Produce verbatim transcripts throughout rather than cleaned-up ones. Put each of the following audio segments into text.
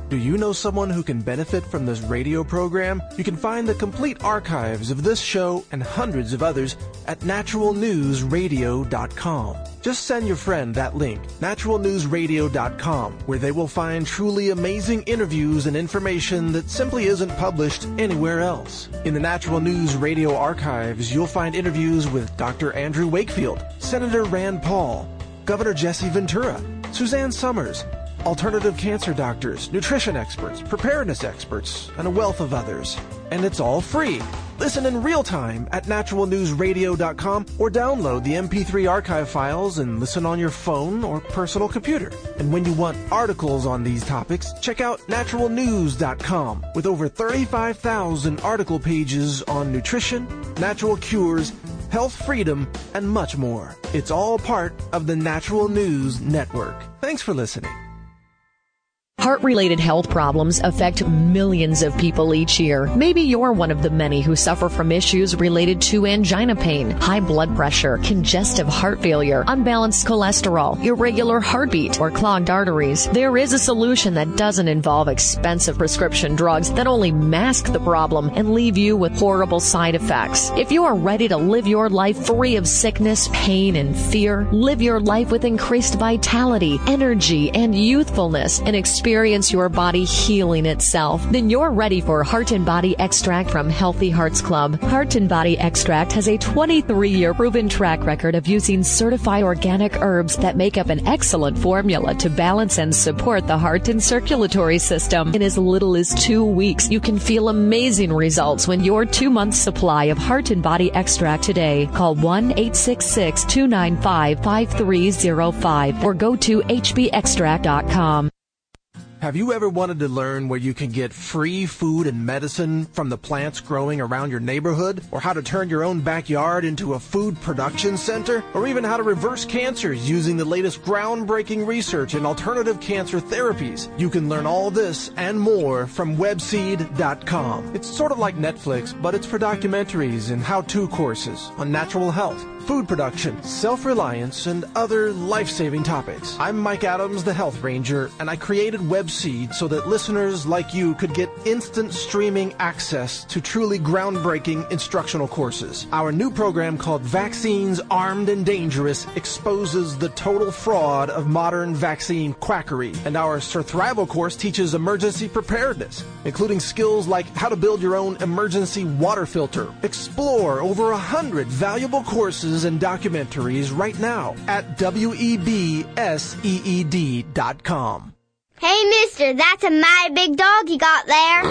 Do you know someone who can benefit from this radio program? You can find the complete archives of this show and hundreds of others at natural news radio dot com. Just send your friend that link, natural news radio dot com, where they will find truly amazing interviews and information that simply isn't published anywhere else. In the Natural News Radio archives, you'll find interviews with Doctor Andrew Wakefield, Senator Rand Paul, Governor Jesse Ventura, Suzanne Summers, alternative cancer doctors, nutrition experts, preparedness experts, and a wealth of others. And it's all free. Listen in real time at natural news radio dot com or download the M P three archive files and listen on your phone or personal computer. And when you want articles on these topics, check out natural news dot com with over thirty-five thousand article pages on nutrition, natural cures, health freedom, and much more. It's all part of the Natural News Network. Thanks for listening. Heart-related health problems affect millions of people each year. Maybe you're one of the many who suffer from issues related to angina pain, high blood pressure, congestive heart failure, unbalanced cholesterol, irregular heartbeat, or clogged arteries. There is a solution that doesn't involve expensive prescription drugs that only mask the problem and leave you with horrible side effects. If you are ready to live your life free of sickness, pain, and fear, live your life with increased vitality, energy, and youthfulness, and experience Experience your body healing itself, then you're ready for Heart and Body Extract from Healthy Hearts Club. Heart and Body Extract has a twenty-three year proven track record of using certified organic herbs that make up an excellent formula to balance and support the heart and circulatory system. In as little as two weeks, you can feel amazing results when your two-month supply of Heart and Body Extract today. Call one eight six six, two nine five, five three zero five or go to h b extract dot com. Have you ever wanted to learn where you can get free food and medicine from the plants growing around your neighborhood? Or how to turn your own backyard into a food production center? Or even how to reverse cancers using the latest groundbreaking research in alternative cancer therapies? You can learn all this and more from webseed dot com. It's sort of like Netflix, but it's for documentaries and how-to courses on natural health, food production, self-reliance, and other life-saving topics. I'm Mike Adams, the Health Ranger, and I created WebSeed so that listeners like you could get instant streaming access to truly groundbreaking instructional courses. Our new program called Vaccines Armed and Dangerous exposes the total fraud of modern vaccine quackery. And our Surthrival course teaches emergency preparedness, including skills like how to build your own emergency water filter. Explore over a hundred valuable courses and documentaries right now at webseed dot com. Hey, mister, that's a mighty big dog you got there.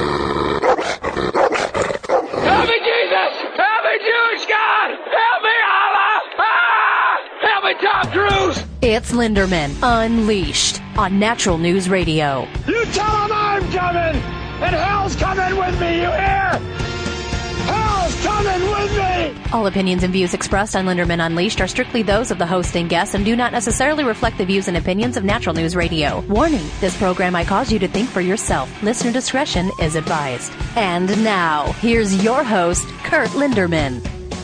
Help me, Jesus! Help me, Jewish God! Help me, Allah! Ah! Help me, Tom Cruise! It's Linderman Unleashed on Natural News Radio. You tell him I'm coming! And hell's coming with me, you hear? Hell's coming with me! All opinions and views expressed on Linderman Unleashed are strictly those of the host and guests and do not necessarily reflect the views and opinions of Natural News Radio. Warning, this program might cause you to think for yourself. Listener discretion is advised. And now, here's your host, Kurt Linderman.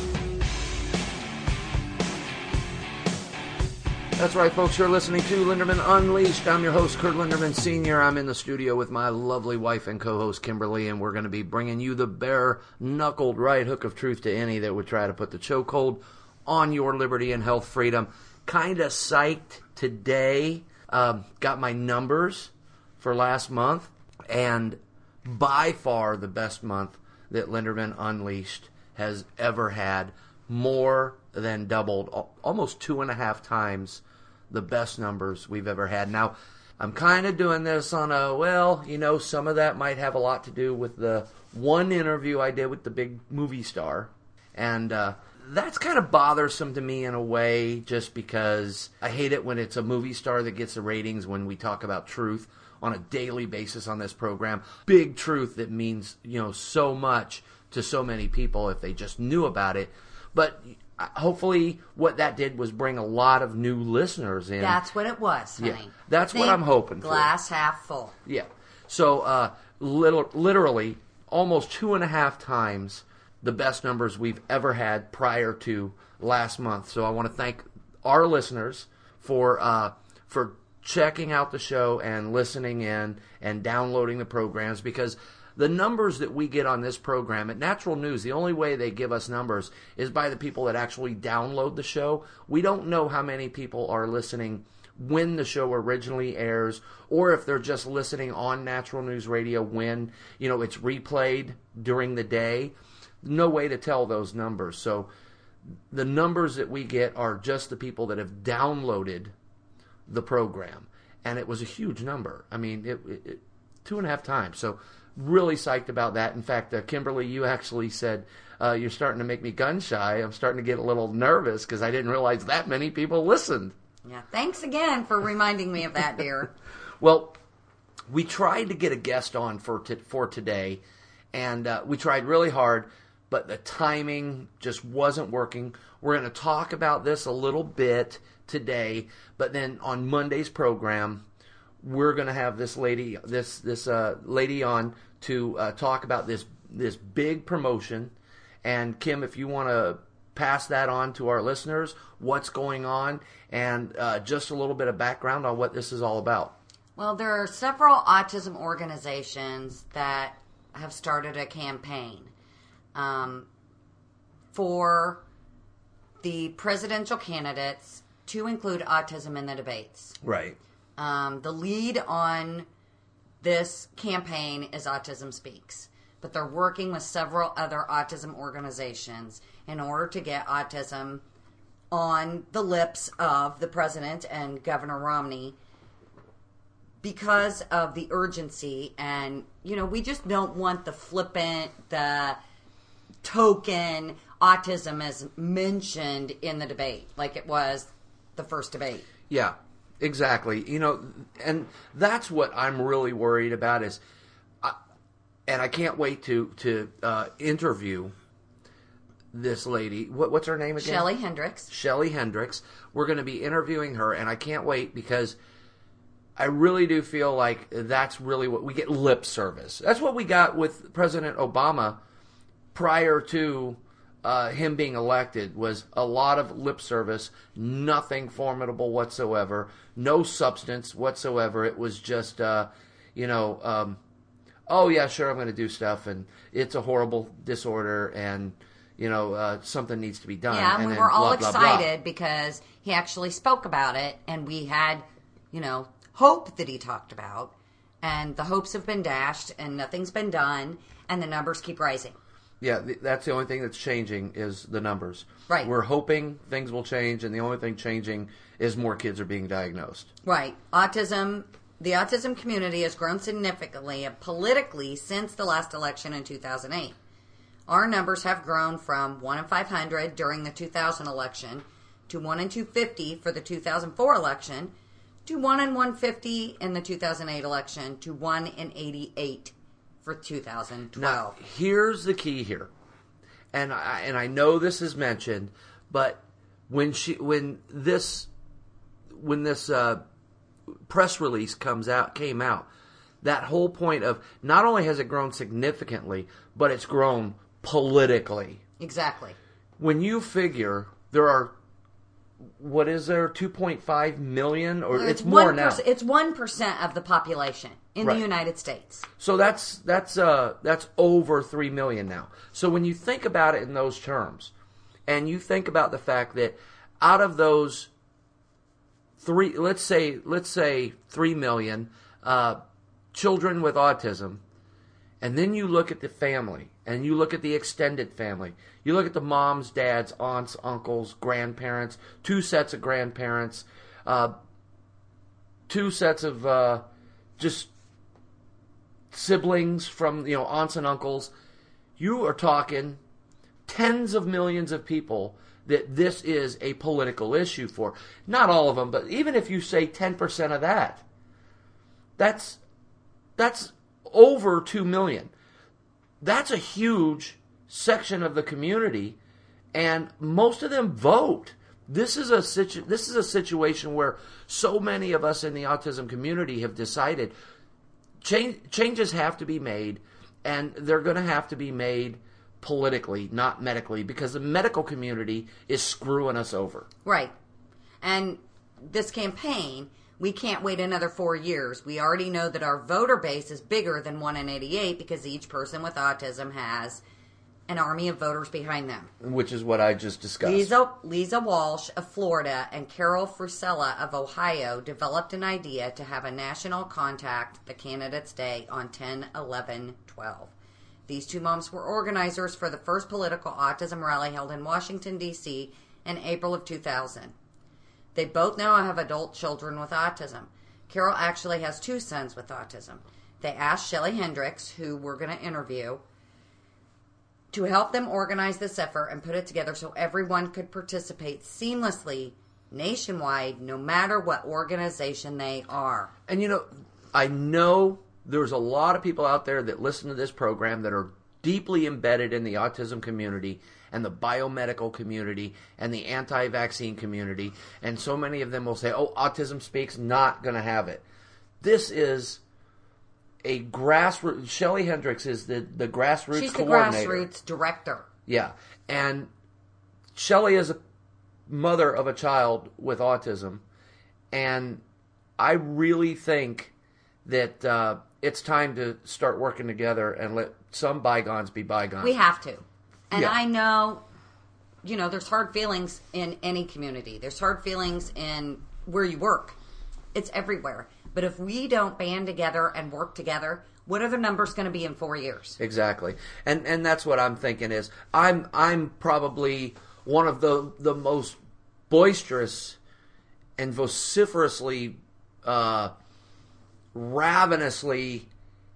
That's right, folks. You're listening to Linderman Unleashed. I'm your host, Kurt Linderman Senior I'm in the studio with my lovely wife and co-host, Kimberly, and we're going to be bringing you the bare-knuckled right hook of truth to any that would try to put the chokehold on your liberty and health freedom. Kind of psyched today. Uh, got my numbers for last month, and by far the best month that Linderman Unleashed has ever had. More than doubled, almost two and a half times the best numbers we've ever had. Now, I'm kind of doing this on a, well, you know, some of that might have a lot to do with the one interview I did with the big movie star. And uh, that's kind of bothersome to me in a way, just because I hate it when it's a movie star that gets the ratings when we talk about truth on a daily basis on this program. Big truth that means, you know, so much to so many people if they just knew about it. But hopefully what that did was bring a lot of new listeners in. That's what it was, honey. Yeah, that's Think what I'm hoping for. Glass half full. Yeah. So uh, little, literally almost two and a half times the best numbers we've ever had prior to last month. So I want to thank our listeners for uh, for checking out the show and listening in and downloading the programs, because the numbers that we get on this program at Natural News, the only way they give us numbers is by the people that actually download the show. We don't know how many people are listening when the show originally airs, or if they're just listening on Natural News Radio when, you know, it's replayed during the day. No way to tell those numbers. So the numbers that we get are just the people that have downloaded the program. And it was a huge number. I mean, it, it, it two and a half times. So really psyched about that. In fact, uh, Kimberly, you actually said, uh, you're starting to make me gun shy. I'm starting to get a little nervous because I didn't realize that many people listened. Yeah, thanks again for reminding me of that, dear. Well, we tried to get a guest on for t- for today, and uh, we tried really hard, but the timing just wasn't working. We're going to talk about this a little bit today, but then on Monday's program, we're going to have this lady, this this uh, lady on to uh, talk about this this big promotion. And Kim, if you want to pass that on to our listeners, what's going on, and uh, just a little bit of background on what this is all about. Well, there are several autism organizations that have started a campaign um, for the presidential candidates to include autism in the debates. Right. Um, the lead on this campaign is Autism Speaks, but they're working with several other autism organizations in order to get autism on the lips of the president and Governor Romney because of the urgency. And, you know, we just don't want the flippant, the token autism as mentioned in the debate like it was the first debate. Yeah, exactly. You know, and that's what I'm really worried about is, I, and I can't wait to, to uh, interview this lady. What, what's her name again? Shelly Hendricks. Shelly Hendricks. We're going to be interviewing her, and I can't wait because I really do feel like that's really what we get, lip service. That's what we got with President Obama prior to uh, him being elected, was a lot of lip service, nothing formidable whatsoever, no substance whatsoever. It was just, uh, you know, um, oh yeah, sure, I'm going to do stuff, and it's a horrible disorder, and you know, uh, something needs to be done. Yeah, and, and we then were all blah, blah, excited blah. because he actually spoke about it, and we had, you know, hope that he talked about, and the hopes have been dashed, and nothing's been done, and the numbers keep rising. Yeah, th- that's the only thing that's changing is the numbers. Right. We're hoping things will change, and the only thing changing is more kids are being diagnosed. Right. Autism, the autism community has grown significantly politically since the last election in two thousand eight. Our numbers have grown from one in five hundred during the two thousand election to one in two hundred fifty for the two thousand four election to one in one hundred fifty in the two thousand eight election to one in eighty-eight for two thousand twelve. Now, here's the key here. And I, and I know this is mentioned, but when she when this when this uh, press release comes out came out, that whole point of not only has it grown significantly, but it's grown politically. Exactly. When you figure there are, what is there, two point five million? Or Well, it's, it's more one now. It's one percent of the population in Right. the United States. So that's that's uh that's over three million now. So when you think about it in those terms, and you think about the fact that out of those three, let's say let's say three million uh, children with autism, and then you look at the family, and you look at the extended family, you look at the moms, dads, aunts, uncles, grandparents, two sets of grandparents, uh, two sets of uh, just siblings from, you know, aunts and uncles. You are talking tens of millions of people that this is a political issue for. Not all of them, but even if you say ten percent of that, that's that's over two million. That's a huge section of the community, and most of them vote. This is a situ- this is a situation where so many of us in the autism community have decided change, changes have to be made, and they're going to have to be made politically, not medically, because the medical community is screwing us over. Right. And this campaign we can't wait another four years. We already know that our voter base is bigger than one in eighty-eight because each person with autism has an army of voters behind them. Which is what I just discussed. Lisa, Lisa Walsh of Florida and Carol Frisella of Ohio developed an idea to have a national contact the Candidates Day on ten eleven twelve. These two moms were organizers for the first political autism rally held in Washington, D C in April of two thousand. They both now have adult children with autism. Carol actually has two sons with autism. They asked Shelly Hendricks, who we're going to interview, to help them organize this effort and put it together so everyone could participate seamlessly nationwide, no matter what organization they are. And you know, I know there's a lot of people out there that listen to this program that are deeply embedded in the autism community and the biomedical community and the anti-vaccine community, and so many of them will say, oh, Autism Speaks, not going to have it. This is a grassroots, Shelly Hendricks is the, the grassroots She's coordinator. She's the grassroots director. Yeah, and Shelly is a mother of a child with autism, and I really think that uh, it's time to start working together and let some bygones be bygones. We have to. And yeah. I know, you know, there's hard feelings in any community. There's hard feelings in where you work. It's everywhere. But if we don't band together and work together, what are the numbers going to be in four years? Exactly. And and that's what I'm thinking is, I'm I'm probably one of the, the most boisterous and vociferously, uh, ravenously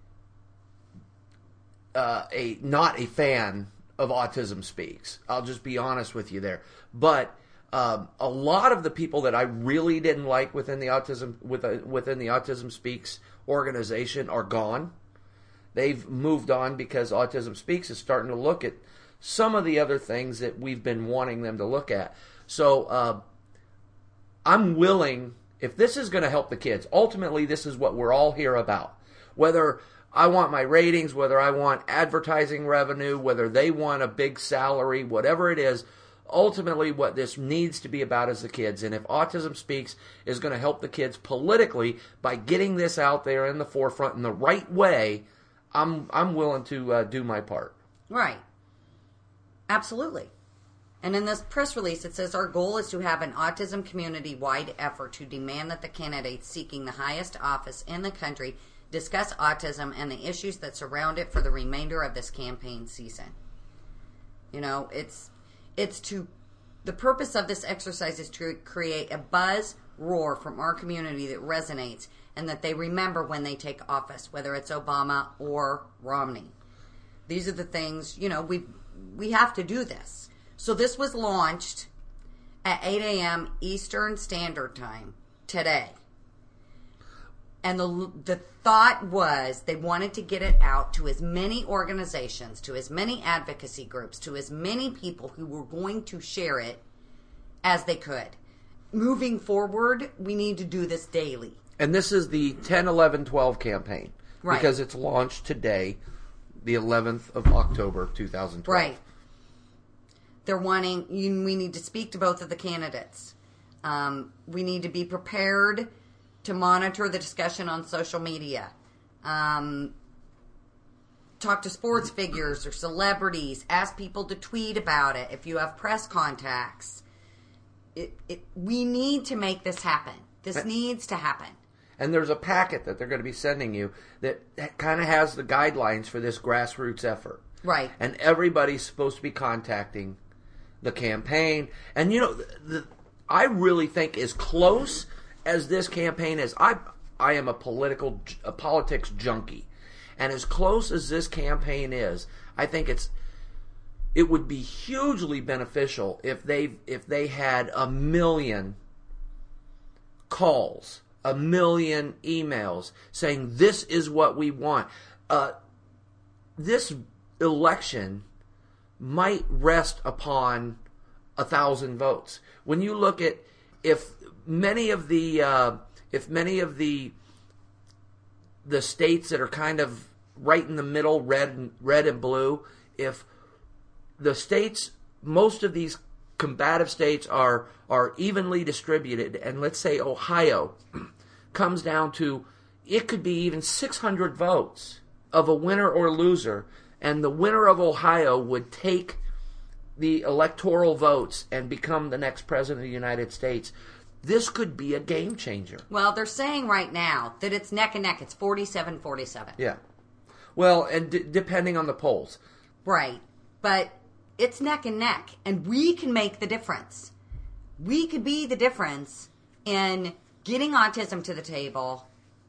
uh, a not a fan of Autism Speaks. I'll just be honest with you there. But um, a lot of the people that I really didn't like within the autism with, uh, within the Autism Speaks organization are gone. They've moved on because Autism Speaks is starting to look at some of the other things that we've been wanting them to look at. So uh, I'm willing, if this is going to help the kids, ultimately this is what we're all here about. Whether I want my ratings, whether I want advertising revenue, whether they want a big salary, whatever it is, ultimately what this needs to be about is the kids. And if Autism Speaks is going to help the kids politically by getting this out there in the forefront in the right way, I'm I'm willing to uh, do my part. Right. Absolutely. And in this press release, it says, our goal is to have an autism community-wide effort to demand that the candidates seeking the highest office in the country discuss autism and the issues that surround it for the remainder of this campaign season. You know, it's it's to, the purpose of this exercise is to create a buzz roar from our community that resonates and that they remember when they take office, whether it's Obama or Romney. These are the things, you know, we we have to do this. So this was launched at eight a.m. Eastern Standard Time today. And the the thought was they wanted to get it out to as many organizations, to as many advocacy groups, to as many people who were going to share it as they could. Moving forward, we need to do this daily. And this is the ten eleven twelve campaign. Right. Because it's launched today, the eleventh of October, two thousand twelve. Right. They're wanting, you, we need to speak to both of the candidates. Um, we need to be prepared to monitor the discussion on social media. Um, talk to sports figures or celebrities. Ask people to tweet about it if you have press contacts. It, it, we need to make this happen. This needs to happen. And there's a packet that they're going to be sending you that, that kind of has the guidelines for this grassroots effort. Right. And everybody's supposed to be contacting the campaign. And, you know, the, the, I really think as close as this campaign is, I I am a political a politics junkie. And as close as this campaign is, I think it's it would be hugely beneficial if they if they had a million calls, a million emails saying this is what we want. Uh, this election might rest upon a thousand votes. When you look at if many of the uh, if many of the the states that are kind of right in the middle, red and red and blue, if the states, most of these combative states are are evenly distributed, and let's say Ohio comes down to, it could be even six hundred votes of a winner or loser, and the winner of Ohio would take the electoral votes and become the next president of the United States. This could be a game changer. Well, they're saying right now that it's neck and neck. It's forty-seven forty-seven. Yeah. Well, and d- depending on the polls. Right. But it's neck and neck, and we can make the difference. We could be the difference in getting autism to the table,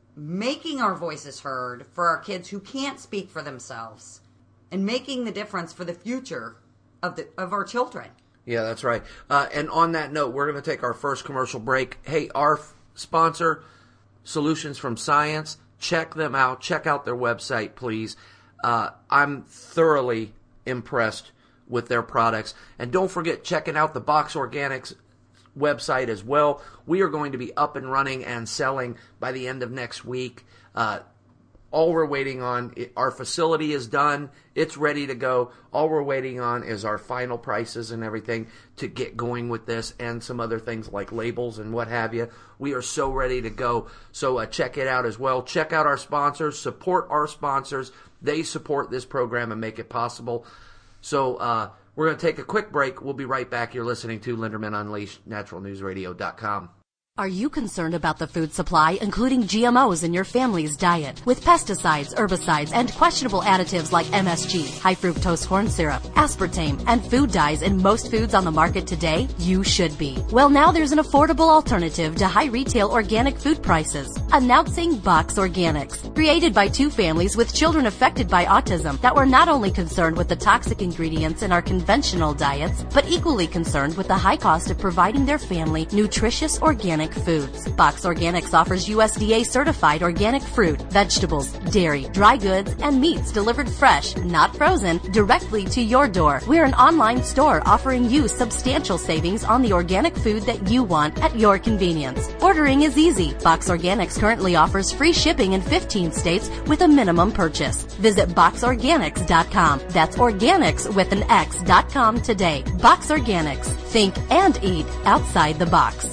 making our voices heard for our kids who can't speak for themselves, and making the difference for the future of the of our children. Yeah, that's right. Uh, and on that note, we're going to take our first commercial break. Hey, our f- sponsor, Solutions from Science, check them out. Check out their website, please. Uh, I'm thoroughly impressed with their products. And don't forget, checking out the Box Organics website as well. We are going to be up and running and selling by the end of next week. Uh, all we're waiting on, our facility is done. It's ready to go. All we're waiting on is our final prices and everything to get going with this, and some other things like labels and what have you. We are so ready to go. So uh, check it out as well. Check out our sponsors. Support our sponsors. They support this program and make it possible. So uh, we're going to take a quick break. We'll be right back. You're listening to Linderman Unleashed, natural news radio dot com. Are you concerned about the food supply, including G M Os in your family's diet? With pesticides, herbicides, and questionable additives like M S G, high fructose corn syrup, aspartame, and food dyes in most foods on the market today, you should be. Well, now there's an affordable alternative to high retail organic food prices. Announcing Box Organics. Created by two families with children affected by autism that were not only concerned with the toxic ingredients in our conventional diets, but equally concerned with the high cost of providing their family nutritious organic foods. Box Organics offers U S D A certified organic fruit, vegetables, dairy, dry goods, and meats delivered fresh, not frozen, directly to your door. We're an online store offering you substantial savings on the organic food that you want at your convenience. Ordering is easy. Box Organics currently offers free shipping in fifteen states with a minimum purchase. Visit box organics dot com. That's organics with an X dot com today. Box Organics. Think and eat outside the box.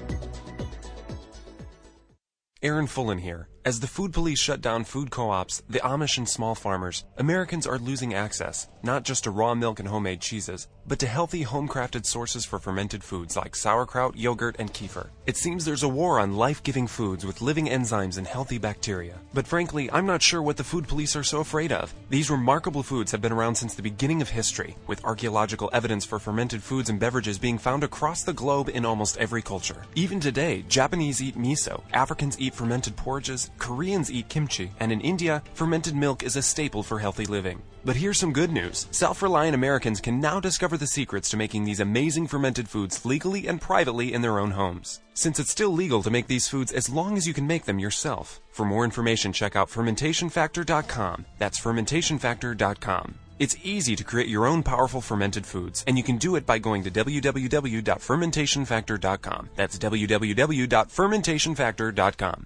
Aaron Fullen here. As the food police shut down food co-ops, the Amish and small farmers, Americans are losing access, not just to raw milk and homemade cheeses, but to healthy home-crafted sources for fermented foods like sauerkraut, yogurt, and kefir. It seems there's a war on life-giving foods with living enzymes and healthy bacteria. But frankly, I'm not sure what the food police are so afraid of. These remarkable foods have been around since the beginning of history, with archaeological evidence for fermented foods and beverages being found across the globe in almost every culture. Even today, Japanese eat miso, Africans eat fermented porridges, Koreans eat kimchi, and in India, fermented milk is a staple for healthy living. But here's some good news. Self-reliant Americans can now discover the secrets to making these amazing fermented foods legally and privately in their own homes. Since it's still legal to make these foods as long as you can make them yourself. For more information, check out fermentation factor dot com. That's fermentation factor dot com. It's easy to create your own powerful fermented foods, and you can do it by going to w w w dot fermentation factor dot com. That's w w w dot fermentation factor dot com.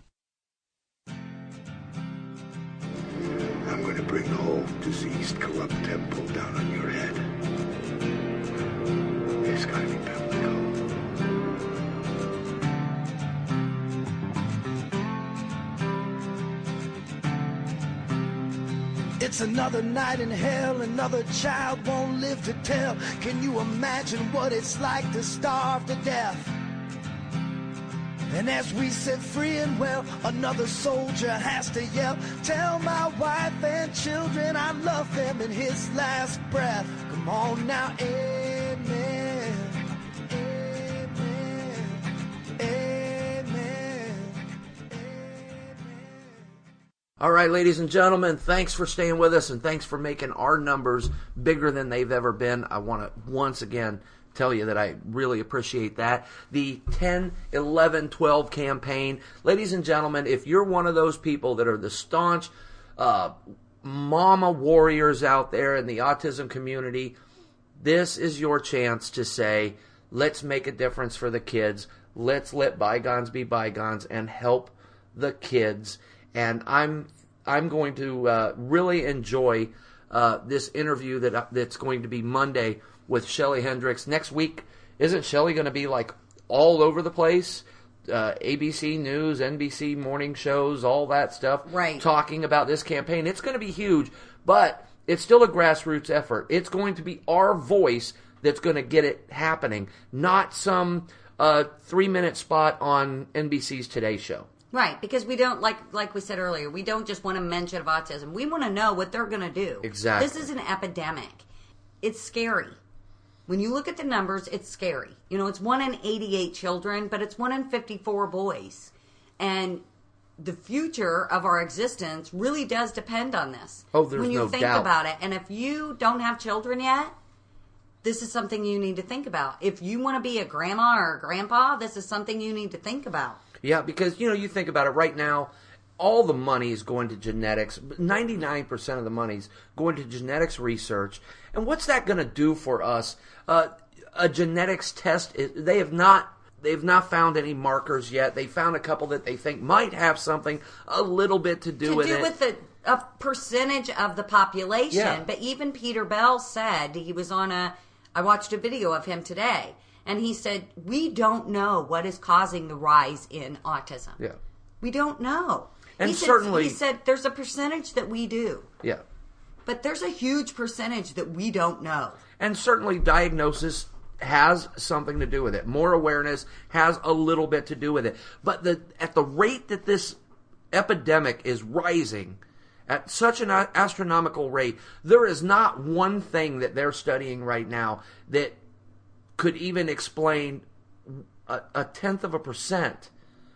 I'm going to bring the whole diseased, corrupt temple down on your head. It's got to be biblical. It's another night in hell, another child won't live to tell. Can you imagine what it's like to starve to death? And as we sit free and well, another soldier has to yell, tell my wife and children I love them in his last breath. Come on now, amen, amen, amen, amen. All right, ladies and gentlemen, thanks for staying with us, and thanks for making our numbers bigger than they've ever been. I want to once again tell you that I really appreciate that. The ten, eleven, twelve campaign. Ladies and gentlemen, if you're one of those people that are the staunch uh, mama warriors out there in the autism community, this is your chance to say, let's make a difference for the kids. Let's let bygones be bygones and help the kids. And I'm I'm going to uh, really enjoy uh, this interview that that's going to be Monday with Shelly Hendricks. Next week, isn't Shelly going to be like all over the place? uh, A B C News, N B C morning shows, all that stuff, right, talking about this campaign. It's going to be huge, but it's still a grassroots effort. It's going to be our voice that's going to get it happening, not some uh, three-minute spot on N B C's Today Show. Right, because we don't, like like we said earlier, we don't just want a mention of autism. We want to know what they're going to do. Exactly. This is an epidemic. It's scary. When you look at the numbers, it's scary. You know, it's one in eighty-eight children, but it's one in fifty-four boys. And the future of our existence really does depend on this. Oh, there's no doubt. When you think about it. And if you don't have children yet, this is something you need to think about. If you want to be a grandma or a grandpa, this is something you need to think about. Yeah, because, you know, you think about it right now, all the money is going to genetics. ninety-nine percent of the money is going to genetics research. And what's that going to do for us? Uh, a genetics test, they have not they've not found any markers yet. They found a couple that they think might have something a little bit to do to with do it. with the a percentage of the population. Yeah. But even Peter Bell said, he was on a, I watched a video of him today, and he said, we don't know what is causing the rise in autism. Yeah. We don't know. And he said, certainly... He said, there's a percentage that we do. Yeah. But there's a huge percentage that we don't know. And certainly diagnosis has something to do with it. More awareness has a little bit to do with it. But the at the rate that this epidemic is rising, at such an astronomical rate, there is not one thing that they're studying right now that could even explain a, a tenth of a percent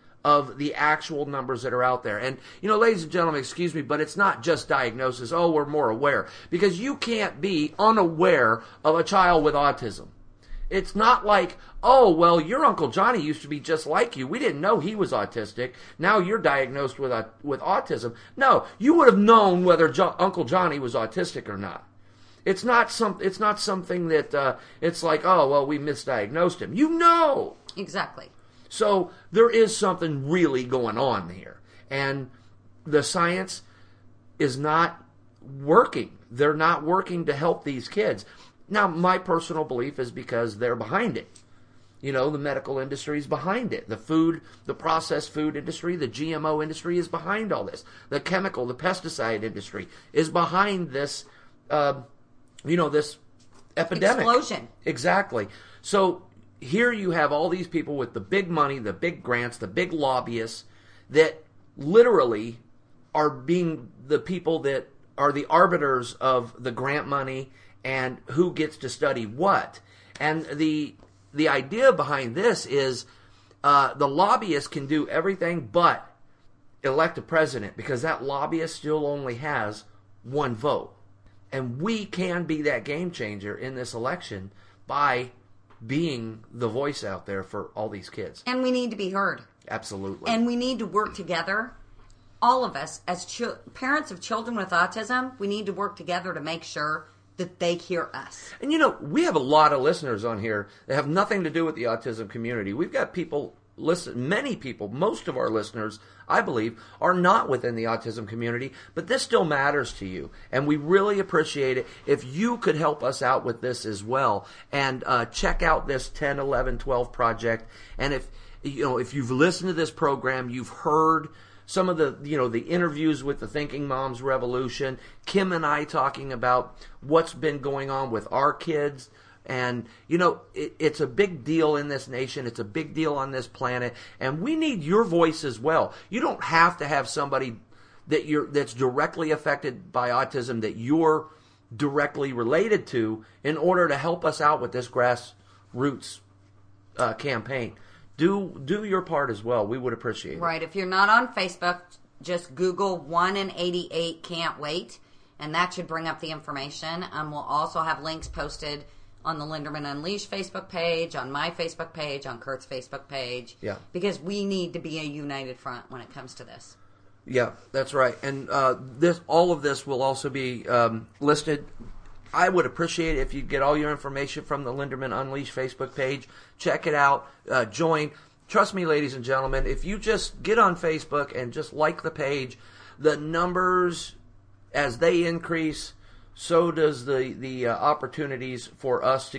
of the actual numbers that are out there. And, you know, ladies and gentlemen, excuse me, but it's not just diagnosis. Oh, we're more aware. Because you can't be unaware of a child with autism. It's not like, oh, well, your Uncle Johnny used to be just like you. We didn't know he was autistic. Now you're diagnosed with uh, with autism. No, you would have known whether jo- Uncle Johnny was autistic or not. It's not some. It's not something that uh, it's like, oh, well, we misdiagnosed him. You know. Exactly. So there is something really going on here. And the science is not working. They're not working to help these kids. Now, my personal belief is because they're behind it. You know, the medical industry is behind it. The food, the processed food industry, the G M O industry is behind all this. The chemical, the pesticide industry is behind this, uh, you know, this epidemic. Explosion. Exactly. So here you have all these people with the big money, the big grants, the big lobbyists that literally are being the people that are the arbiters of the grant money and who gets to study what. And the the idea behind this is uh, the lobbyist can do everything but elect a president, because that lobbyist still only has one vote. And we can be that game changer in this election by being the voice out there for all these kids. And we need to be heard. Absolutely. And we need to work together. All of us, as ch- parents of children with autism, we need to work together to make sure that they hear us. And you know, we have a lot of listeners on here that have nothing to do with the autism community. We've got people listen, many people, most of our listeners, I believe, are not within the autism community, but this still matters to you. And we really appreciate it if you could help us out with this as well. And uh, check out this ten, eleven, twelve project. And if, you know, if you've listened to this program, you've heard some of the, you know, the interviews with the Thinking Moms Revolution, Kim and I talking about what's been going on with our kids. And, you know, it, it's a big deal in this nation. It's a big deal on this planet. And we need your voice as well. You don't have to have somebody that you're that's directly affected by autism that you're directly related to in order to help us out with this grassroots uh, campaign. Do do your part as well. We would appreciate it. Right. If you're not on Facebook, just Google one in eighty-eight can't wait, and that should bring up the information. Um, we'll also have links posted on the Linderman Unleashed Facebook page, on my Facebook page, on Kurt's Facebook page. Yeah. Because we need to be a united front when it comes to this. Yeah, that's right. And uh, this, all of this will also be um, listed. I would appreciate it if you get all your information from the Linderman Unleashed Facebook page. Check it out. Uh, join. Trust me, ladies and gentlemen, if you just get on Facebook and just like the page, the numbers, as they increase, so does the, the uh, opportunities for us to get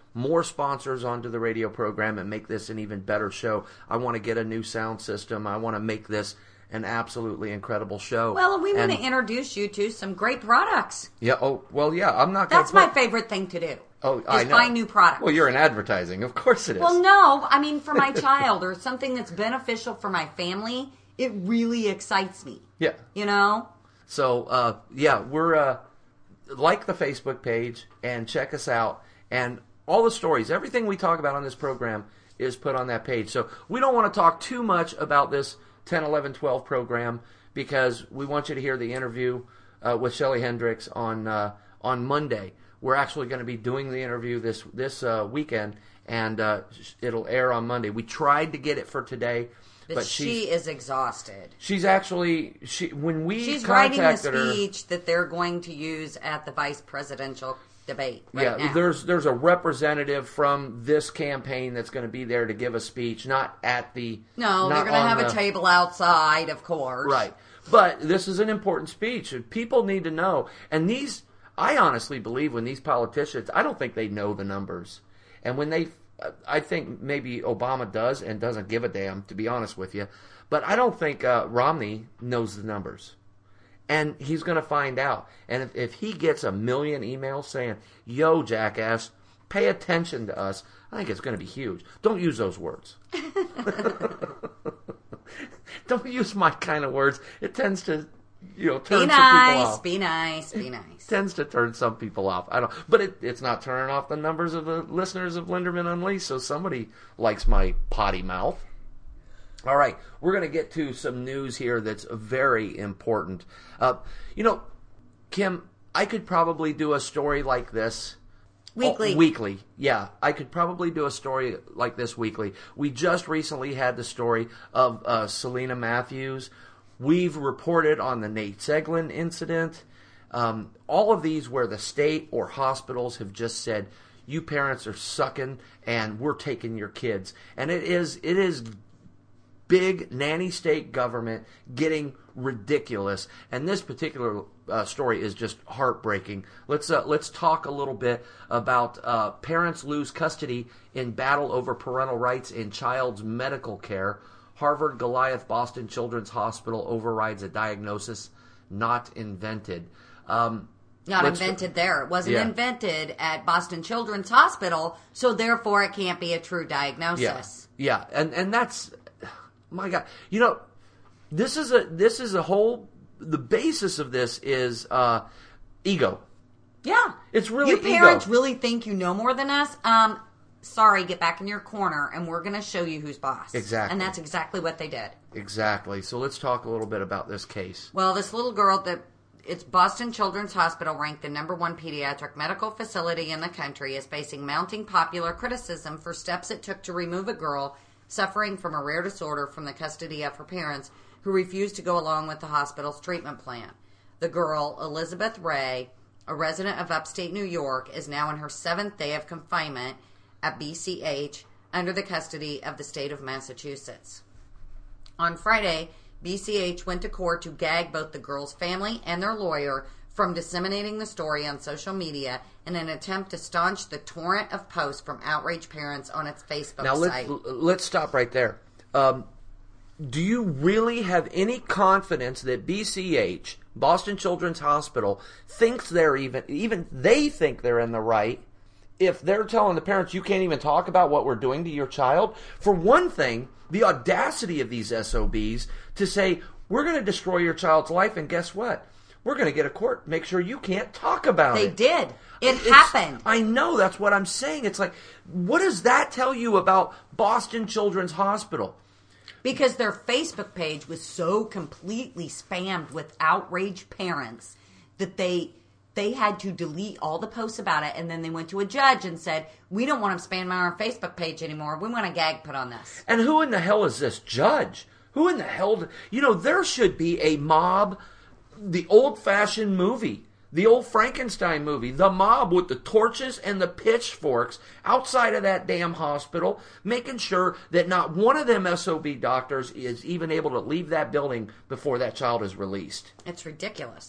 more sponsors onto the radio program and make this an even better show. I want to get a new sound system. I want to make this an absolutely incredible show. Well, we want and, to introduce you to some great products. Yeah. Oh, well, yeah. I'm not going to. That's my favorite thing to do. Oh, is I know. Find new products. Well, you're in advertising. Of course it is. Well, no. I mean, for my child or something that's beneficial for my family, it really excites me. Yeah. You know? So, uh, yeah, we're, uh, like the Facebook page and check us out. And all the stories, everything we talk about on this program is put on that page. So we don't want to talk too much about this ten, eleven, twelve program because we want you to hear the interview uh, with Shelly Hendricks on uh, on Monday. We're actually going to be doing the interview this this uh, weekend, and uh, it'll air on Monday. We tried to get it for today, but, but she is exhausted. She's actually she when we she's contacted writing the her, speech that they're going to use at the vice presidential debate. Right yeah, now. there's there's a representative from this campaign that's going to be there to give a speech, not at the no, not they're going to have the, a table outside, of course. Right, but this is an important speech. People need to know, and these. I honestly believe when these politicians, I don't think they know the numbers. And when they, I think maybe Obama does and doesn't give a damn, to be honest with you. But I don't think uh, Romney knows the numbers. And he's going to find out. And if, if he gets a million emails saying, yo, jackass, pay attention to us, I think it's going to be huge. Don't use those words. Don't use my kind of words. It tends to... You know, turn be nice, some people off. Be nice, be nice, It tends to turn some people off. I don't, but it, it's not turning off the numbers of the listeners of Linderman Unleashed. So somebody likes my potty mouth. All right, we're going to get to some news here that's very important. Uh, you know, Kim, I could probably do a story like this weekly. Oh, weekly, yeah, I could probably do a story like this weekly. We just recently had the story of uh, Selena Matthews. We've reported on the Nate Seglin incident. Um, all of these where the state or hospitals have just said, you parents are sucking and we're taking your kids. And it is it is big nanny state government getting ridiculous. And this particular uh, story is just heartbreaking. Let's uh, let's talk a little bit about uh, parents lose custody in battle over parental rights in child's medical care. Harvard Goliath Boston Children's Hospital overrides a diagnosis not invented. Um, not invented there. It wasn't yeah. invented at Boston Children's Hospital, so therefore it can't be a true diagnosis. Yeah, yeah. and and that's my God. You know, this is a this is a whole. The basis of this is uh, ego. Yeah, it's really you parents ego. really think you know more than us. Um. Sorry, get back in your corner, and we're going to show you who's boss. Exactly. And that's exactly what they did. Exactly. So let's talk a little bit about this case. Well, this little girl, that it's Boston Children's Hospital, ranked the number one pediatric medical facility in the country, is facing mounting popular criticism for steps it took to remove a girl suffering from a rare disorder from the custody of her parents who refused to go along with the hospital's treatment plan. The girl, Elizabeth Ray, a resident of upstate New York, is now in her seventh day of confinement at B C H under the custody of the state of Massachusetts. On Friday, B C H went to court to gag both the girl's family and their lawyer from disseminating the story on social media in an attempt to staunch the torrent of posts from outraged parents on its Facebook now, site. Now, let's, let's stop right there. Um, do you really have any confidence that B C H, Boston Children's Hospital, thinks they're even, even they think they're in the right if they're telling the parents, you can't even talk about what we're doing to your child? For one thing, the audacity of these S O Bs to say, we're going to destroy your child's life, and guess what? We're going to get a court, make sure you can't talk about they it. They did. It it's, happened. I know, that's what I'm saying. It's like, what does that tell you about Boston Children's Hospital? Because their Facebook page was so completely spammed with outraged parents that they... They had to delete all the posts about it, and then they went to a judge and said, we don't want them spamming our Facebook page anymore. We want a gag put on this. And who in the hell is this judge? Who in the hell... Do, you know, there should be a mob, the old-fashioned movie, the old Frankenstein movie, the mob with the torches and the pitchforks outside of that damn hospital, making sure that not one of them S O B doctors is even able to leave that building before that child is released. It's ridiculous.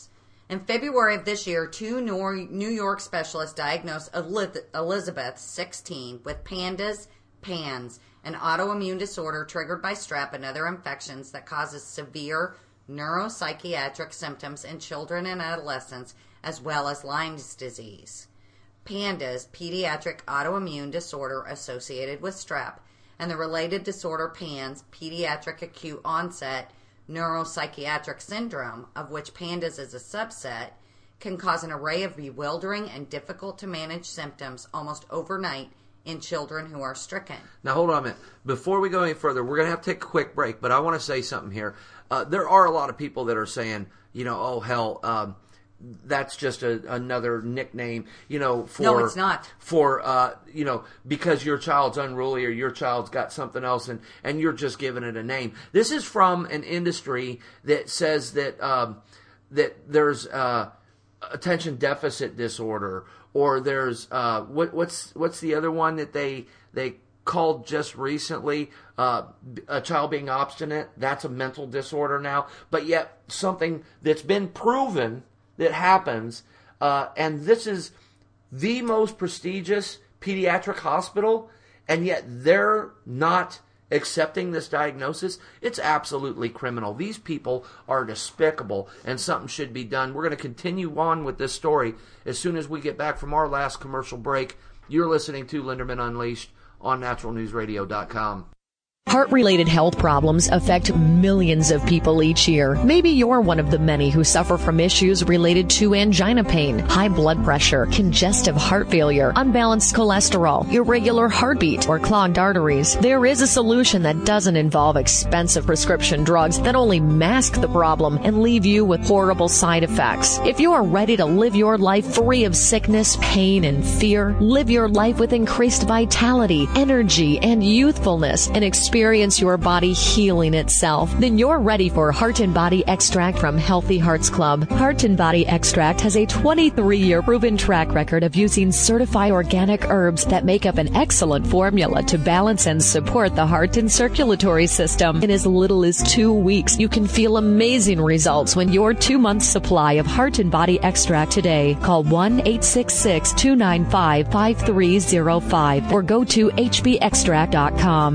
In February of this year, two New York specialists diagnosed Elizabeth, sixteen, with PANDAS, PANS, an autoimmune disorder triggered by strep and other infections that causes severe neuropsychiatric symptoms in children and adolescents, as well as Lyme's disease. PANDAS, pediatric autoimmune disorder associated with strep, and the related disorder PANS, pediatric acute onset neuropsychiatric syndrome, of which PANDAS is a subset, can cause an array of bewildering and difficult to manage symptoms almost overnight in children who are stricken. Now, hold on a minute. Before we go any further, we're going to have to take a quick break, but I want to say something here. Uh, there are a lot of people that are saying, you know, oh, hell, um, that's just a, another nickname, you know, for... No, it's not. For, uh, you know, because your child's unruly or your child's got something else and, and you're just giving it a name. This is from an industry that says that, um, that there's, uh, attention deficit disorder, or there's, uh, what, what's, what's the other one that they, they called just recently, uh, a child being obstinate. That's a mental disorder now, but yet something that's been proven that happens, uh, and this is the most prestigious pediatric hospital, and yet they're not accepting this diagnosis. It's absolutely criminal. These people are despicable, and something should be done. We're going to continue on with this story as soon as we get back from our last commercial break. You're listening to Linderman Unleashed on natural news radio dot com. Heart-related health problems affect millions of people each year. Maybe you're one of the many who suffer from issues related to angina pain, high blood pressure, congestive heart failure, unbalanced cholesterol, irregular heartbeat, or clogged arteries. There is a solution that doesn't involve expensive prescription drugs that only mask the problem and leave you with horrible side effects. If you are ready to live your life free of sickness, pain, and fear, live your life with increased vitality, energy, and youthfulness, and experience Experience your body healing itself, then you're ready for Heart and Body Extract from Healthy Hearts Club. Heart and Body Extract has a twenty-three year proven track record of using certified organic herbs that make up an excellent formula to balance and support the heart and circulatory system. In as little as two weeks, you can feel amazing results when your two-month supply of Heart and Body Extract today. Call one eight six six, two nine five, five three zero five or go to h b extract dot com.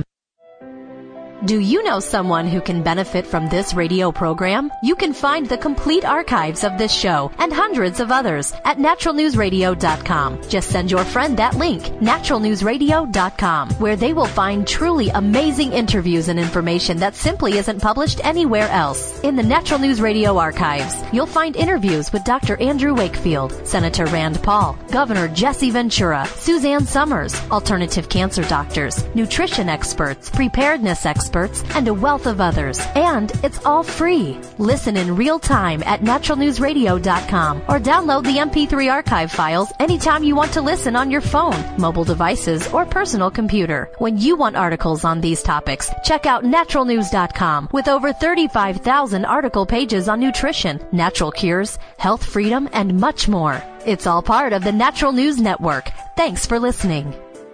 Do you know someone who can benefit from this radio program? You can find the complete archives of this show and hundreds of others at natural news radio dot com. Just send your friend that link, natural news radio dot com, where they will find truly amazing interviews and information that simply isn't published anywhere else. In the Natural News Radio archives, you'll find interviews with Doctor Andrew Wakefield, Senator Rand Paul, Governor Jesse Ventura, Suzanne Summers, alternative cancer doctors, nutrition experts, preparedness experts, and a wealth of others. And it's all free. Listen in real time at natural news radio dot com or download the M P three archive files anytime you want to listen on your phone, mobile devices, or personal computer. When you want articles on these topics, check out natural news dot com with over thirty-five thousand article pages on nutrition, natural cures, health freedom, and much more. It's all part of the Natural News Network. Thanks for listening.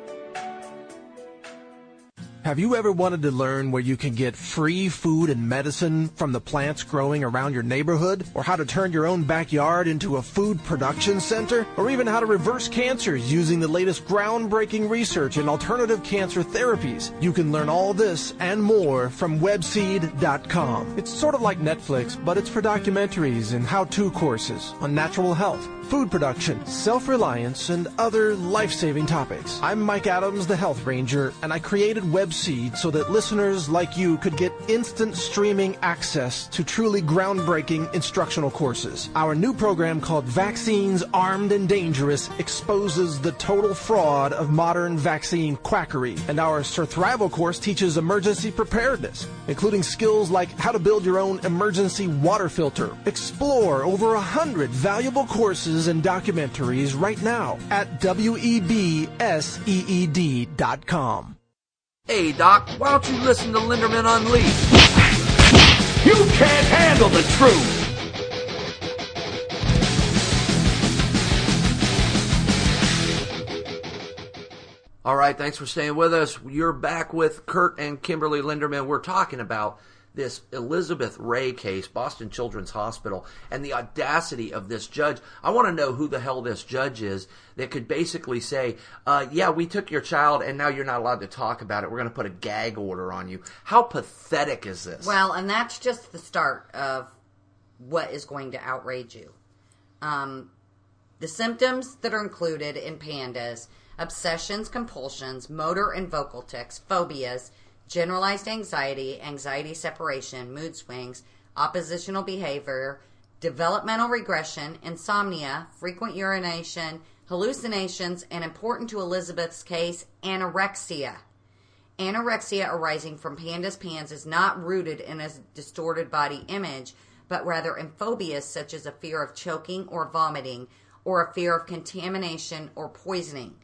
Have you ever wanted to learn where you can get free food and medicine from the plants growing around your neighborhood? Or how to turn your own backyard into a food production center? Or even how to reverse cancers using the latest groundbreaking research in alternative cancer therapies? You can learn all this and more from webseed dot com. It's sort of like Netflix, but it's for documentaries and how-to courses on natural health, food production, self-reliance, and other life-saving topics. I'm Mike Adams, the Health Ranger, and I created Webseed so that listeners like you could get instant streaming access to truly groundbreaking instructional courses. Our new program called Vaccines Armed and Dangerous exposes the total fraud of modern vaccine quackery. And our Surthrival course teaches emergency preparedness, including skills like how to build your own emergency water filter. Explore over a hundred valuable courses and documentaries right now at webseed dot com. Hey, Doc, why don't you listen to Linderman Unleashed? You can't handle the truth! All right, thanks for staying with us. You're back with Kurt and Kimberly Linderman. We're talking about this Elizabeth Ray case, Boston Children's Hospital, and the audacity of this judge. I want to know who the hell this judge is that could basically say, uh, yeah, we took your child and now you're not allowed to talk about it. We're going to put a gag order on you. How pathetic is this? Well, and that's just the start of what is going to outrage you. Um, the symptoms that are included in PANDAS: obsessions, compulsions, motor and vocal tics, phobias, generalized anxiety, anxiety separation, mood swings, oppositional behavior, developmental regression, insomnia, frequent urination, hallucinations, and important to Elizabeth's case, anorexia. Anorexia arising from PANDAS PANS is not rooted in a distorted body image, but rather in phobias such as a fear of choking or vomiting, or a fear of contamination or poisoning.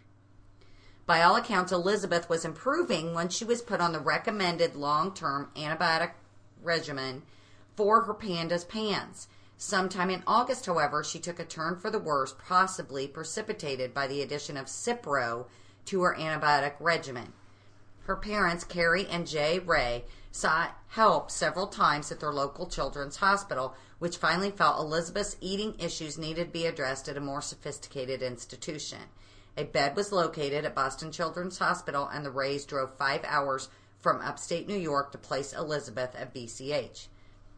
By all accounts, Elizabeth was improving when she was put on the recommended long-term antibiotic regimen for her PANDAS PANS. Sometime in August, however, she took a turn for the worse, possibly precipitated by the addition of Cipro to her antibiotic regimen. Her parents, Carrie and Jay Ray, sought help several times at their local children's hospital, which finally felt Elizabeth's eating issues needed to be addressed at a more sophisticated institution. A bed was located at Boston Children's Hospital, and the Rays drove five hours from upstate New York to place Elizabeth at B C H.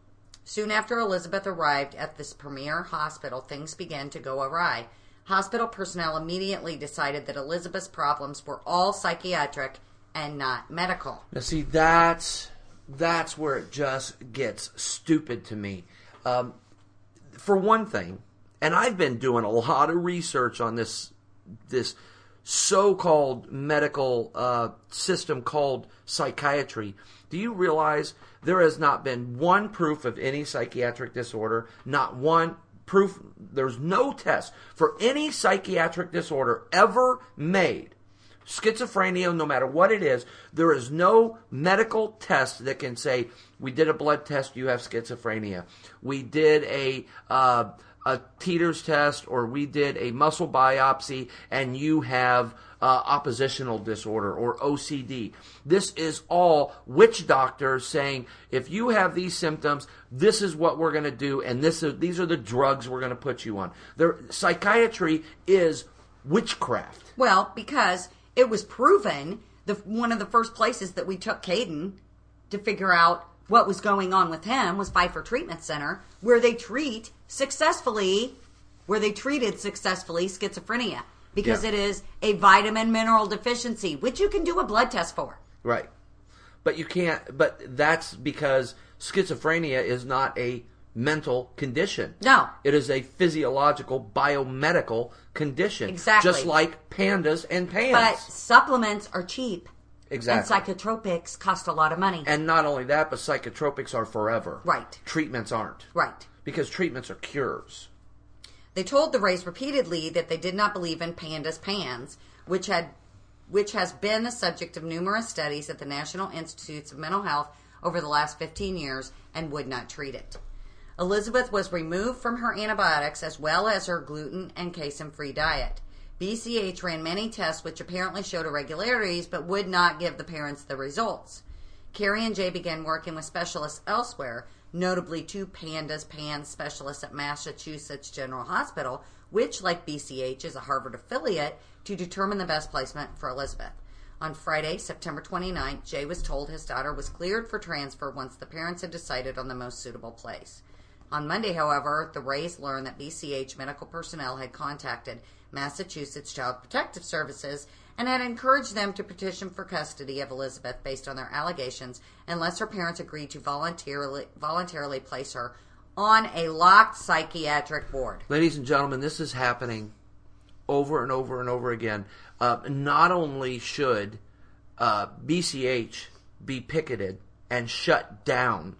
Soon after Elizabeth arrived at this premier hospital, things began to go awry. Hospital personnel immediately decided that Elizabeth's problems were all psychiatric and not medical. Now, see, that's that's where it just gets stupid to me. Um, for one thing, and I've been doing a lot of research on this this so-called medical uh, system called psychiatry. Do you realize there has not been one proof of any psychiatric disorder, not one proof, there's no test for any psychiatric disorder ever made. Schizophrenia, no matter what it is, there is no medical test that can say, we did a blood test, you have schizophrenia. We did a uh, a Teeter's test, or we did a muscle biopsy, and you have uh, oppositional disorder or O C D. This is all witch doctors saying, if you have these symptoms, this is what we're going to do, and this is, these are the drugs we're going to put you on. There, psychiatry is witchcraft. Well, because it was proven, the one of the first places that we took Caden to figure out what was going on with him was Pfeiffer Treatment Center, where they treat successfully, where they treated successfully schizophrenia, because yeah. it is a vitamin mineral deficiency, which you can do a blood test for. Right. But you can't, but that's because schizophrenia is not a mental condition. No. It is a physiological, biomedical condition. Exactly. Just like pandas and PANS. But supplements are cheap. Exactly. And psychotropics cost a lot of money. And not only that, but psychotropics are forever. Right. Treatments aren't. Right. Because treatments are cures. They told the Rays repeatedly that they did not believe in PANDAS PANS, which had, which has been the subject of numerous studies at the National Institutes of Mental Health over the last fifteen years, and would not treat it. Elizabeth was removed from her antibiotics as well as her gluten and casein-free diet. B C H ran many tests which apparently showed irregularities but would not give the parents the results. Carrie and Jay began working with specialists elsewhere, notably two PANDAS PANS specialists at Massachusetts General Hospital, which, like B C H, is a Harvard affiliate, to determine the best placement for Elizabeth. On Friday, September twenty-ninth, Jay was told his daughter was cleared for transfer once the parents had decided on the most suitable place. On Monday, however, the Rays learned that B C H medical personnel had contacted Massachusetts Child Protective Services and had encouraged them to petition for custody of Elizabeth based on their allegations unless her parents agreed to voluntarily, voluntarily place her on a locked psychiatric ward. Ladies and gentlemen, this is happening over and over and over again. Uh, not only should uh, B C H be picketed and shut down,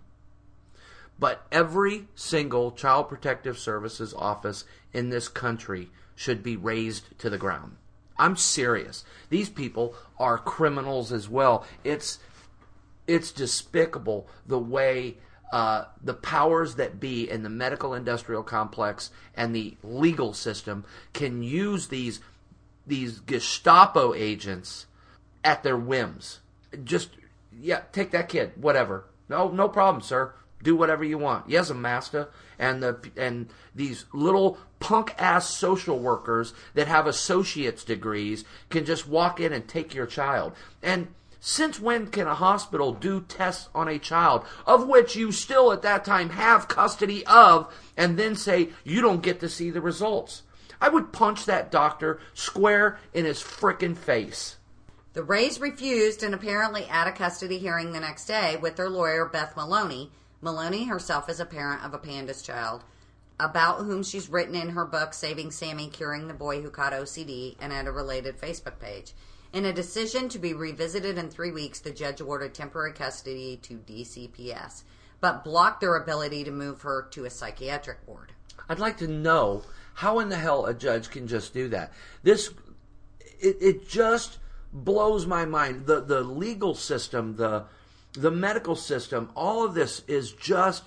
but every single Child Protective Services office in this country should be razed to the ground. I'm serious. These people are criminals as well. It's it's despicable the way uh, the powers that be in the medical industrial complex and the legal system can use these these Gestapo agents at their whims. Just, yeah, take that kid, whatever. No, no problem, sir. Do whatever you want. Yes, master. And the and these little punk ass social workers that have associate's degrees can just walk in and take your child. And since when can a hospital do tests on a child of which you still at that time have custody of, and then say you don't get to see the results? I would punch that doctor square in his frickin' face. The Rays refused an apparently out-of-custody hearing the next day with their lawyer, Beth Maloney. Maloney herself is a parent of a pandas child, about whom she's written in her book, Saving Sammy, Curing the Boy Who Caught O C D, and at a related Facebook page. In a decision to be revisited in three weeks, the judge awarded temporary custody to D C P S, but blocked their ability to move her to a psychiatric ward. I'd like to know how in the hell a judge can just do that. This, it, it just blows my mind. The the legal system, the the medical system, all of this is just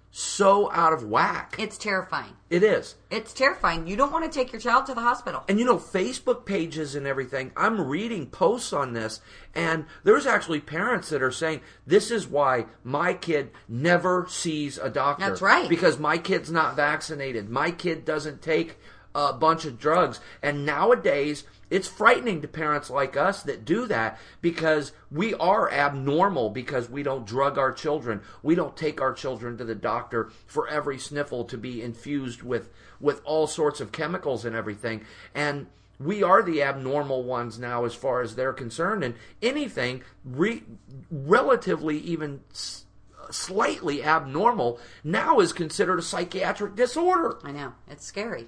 so out of whack. It's terrifying. It is. It's terrifying. You don't want to take your child to the hospital. And you know, Facebook pages and everything, I'm reading posts on this, and there's actually parents that are saying, this is why my kid never sees a doctor. That's right. Because my kid's not vaccinated. My kid doesn't take a bunch of drugs. And nowadays, it's frightening to parents like us that do that, because we are abnormal because we don't drug our children. We don't take our children to the doctor for every sniffle to be infused with, with all sorts of chemicals and everything. And we are the abnormal ones now as far as they're concerned. And anything re- relatively even s- slightly abnormal now is considered a psychiatric disorder. I know. It's scary.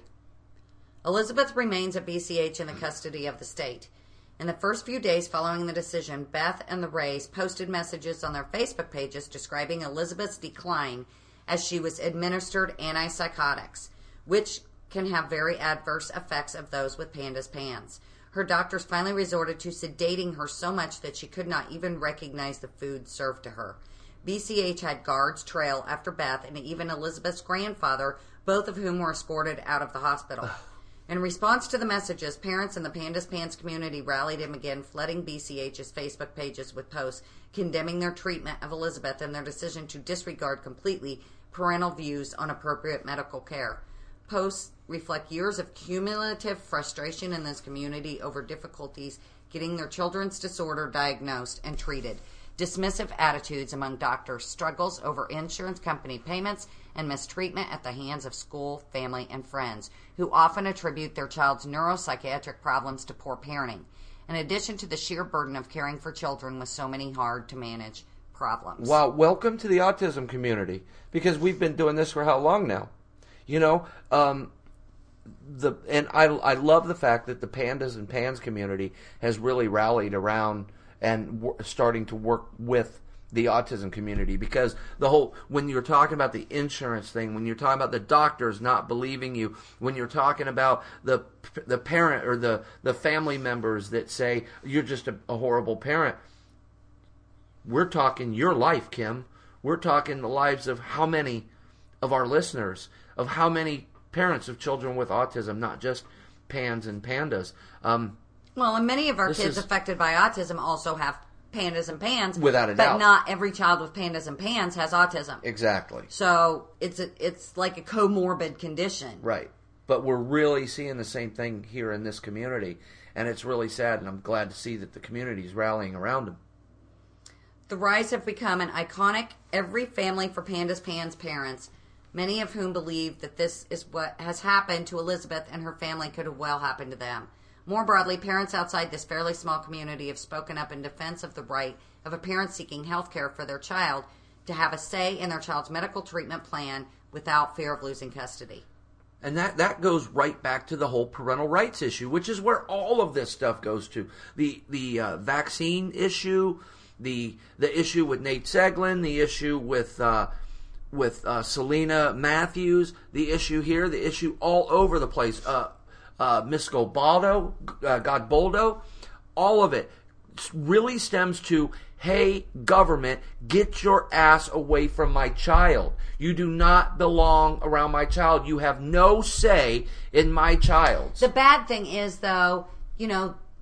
Elizabeth remains at B C H in the custody of the state. In the first few days following the decision, Beth and the Rays posted messages on their Facebook pages describing Elizabeth's decline as she was administered antipsychotics, which can have very adverse effects of those with pandas pans. Her doctors finally resorted to sedating her so much that she could not even recognize the food served to her. B C H had guards trail after Beth and even Elizabeth's grandfather, both of whom were escorted out of the hospital. In response to the messages, parents in the Pandas Pans community rallied him again, flooding B C H's Facebook pages with posts condemning their treatment of Elizabeth and their decision to disregard completely parental views on appropriate medical care. Posts reflect years of cumulative frustration in this community over difficulties getting their children's disorder diagnosed and treated, dismissive attitudes among doctors, struggles over insurance company payments, and mistreatment at the hands of school, family, and friends, who often attribute their child's neuropsychiatric problems to poor parenting, in addition to the sheer burden of caring for children with so many hard-to-manage problems. Wow, welcome to the autism community, because we've been doing this for how long now? You know, um, the and I, I love the fact that the Pandas and Pans community has really rallied around and w- starting to work with the autism community, because the whole, when you're talking about the insurance thing, when you're talking about the doctors not believing you, when you're talking about the the parent or the, the family members that say you're just a, a horrible parent, we're talking your life, Kim. We're talking the lives of how many of our listeners, of how many parents of children with autism, not just Pans and Pandas. Um, well, and many of our kids is, affected by autism also have Pandas and Pans, without a but doubt. not every child with Pandas and Pans has autism. Exactly. So it's a, it's like a comorbid condition. Right. But we're really seeing the same thing here in this community, and it's really sad, and I'm glad to see that the community is rallying around them. The Rise have become an iconic every family for Pandas Pans parents, many of whom believe that this is what has happened to Elizabeth and her family could have well happened to them. More broadly, parents outside this fairly small community have spoken up in defense of the right of a parent seeking health care for their child to have a say in their child's medical treatment plan without fear of losing custody. And that, that goes right back to the whole parental rights issue, which is where all of this stuff goes to. The the uh, vaccine issue, the the issue with Nate Seglin, the issue with uh, with uh, Selena Matthews, the issue here, the issue all over the place. Uh, uh, Miss Gobaldo, uh, Godboldo, all of it really stems to, hey, government, get your ass away from my child. You do not belong around my child. You have no say in my child. The bad thing is, though, you know,